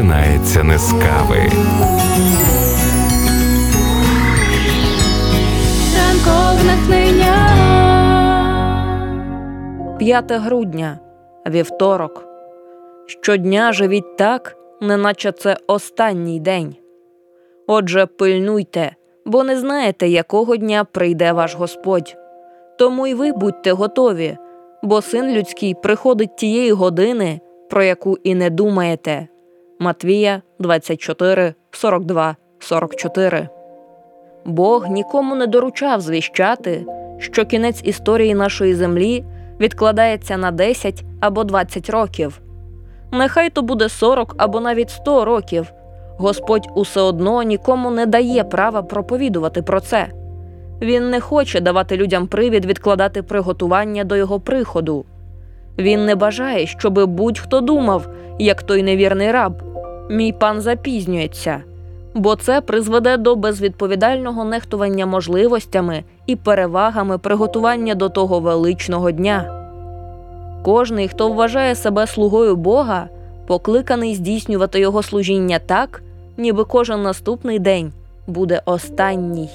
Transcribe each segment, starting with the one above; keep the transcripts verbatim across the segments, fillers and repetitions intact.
починається не з кави. Ранкове натхнення. п'яте грудня, вівторок. Щодня живіть так, неначе це останній день. Отже, пильнуйте, бо не знаєте, якого дня прийде ваш Господь. Тому й ви будьте готові, бо Син людський приходить тієї години, про яку і не думаєте. Матвія двадцять чотири, сорок два, сорок чотири. Бог нікому не доручав звіщати, що кінець історії нашої землі відкладається на десять або двадцять років. Нехай то буде сорок або навіть сто років. Господь усе одно нікому не дає права проповідувати про це. Він не хоче давати людям привід відкладати приготування до його приходу. Він не бажає, щоби будь-хто думав, як той невірний раб: «Мій пан запізнюється», бо це призведе до безвідповідального нехтування можливостями і перевагами приготування до того величного дня. Кожний, хто вважає себе слугою Бога, покликаний здійснювати його служіння так, ніби кожен наступний день буде останній.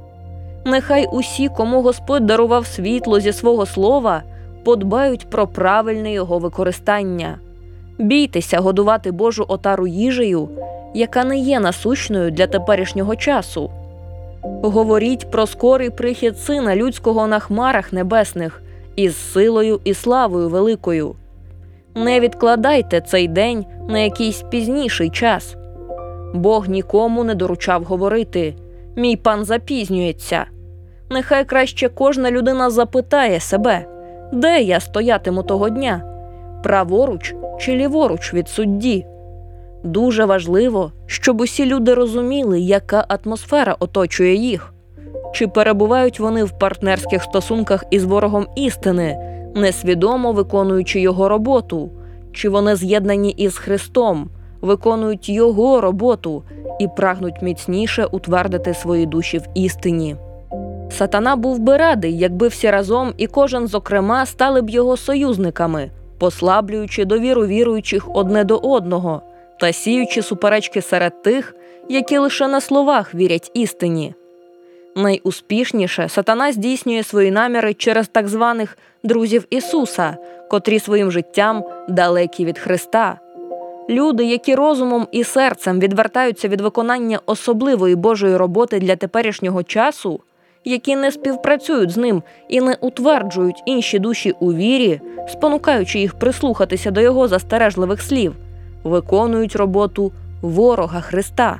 Нехай усі, кому Господь дарував світло зі свого слова, подбають про правильне його використання. Бійтеся годувати Божу отару їжею, яка не є насущною для теперішнього часу. Говоріть про скорий прихід Сина Людського на хмарах небесних із силою і славою великою. Не відкладайте цей день на якийсь пізніший час. Бог нікому не доручав говорити: «Мій пан запізнюється». Нехай краще кожна людина запитає себе: де я стоятиму того дня? Праворуч чи ліворуч від судді? Дуже важливо, щоб усі люди розуміли, яка атмосфера оточує їх. Чи перебувають вони в партнерських стосунках із ворогом істини, несвідомо виконуючи його роботу? Чи вони з'єднані із Христом, виконують його роботу і прагнуть міцніше утвердити свої душі в істині? Сатана був би радий, якби всі разом і кожен зокрема стали б його союзниками, послаблюючи довіру віруючих одне до одного та сіючи суперечки серед тих, які лише на словах вірять істині. Найуспішніше Сатана здійснює свої наміри через так званих «друзів Ісуса», котрі своїм життям далекі від Христа. Люди, які розумом і серцем відвертаються від виконання особливої Божої роботи для теперішнього часу, які не співпрацюють з ним і не утверджують інші душі у вірі, спонукаючи їх прислухатися до його застережливих слів, виконують роботу ворога Христа.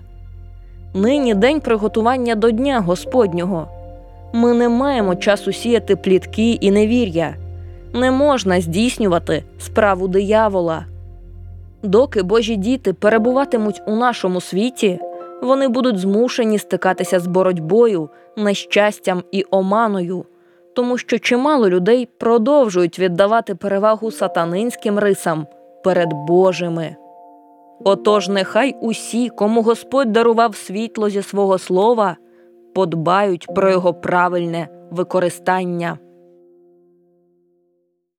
Нині день приготування до Дня Господнього. Ми не маємо часу сіяти плітки і невір'я. Не можна здійснювати справу диявола. Доки Божі діти перебуватимуть у нашому світі, вони будуть змушені стикатися з боротьбою, нещастям і оманою, тому що чимало людей продовжують віддавати перевагу сатанинським рисам перед Божими. Отож, нехай усі, кому Господь дарував світло зі свого слова, подбають про його правильне використання.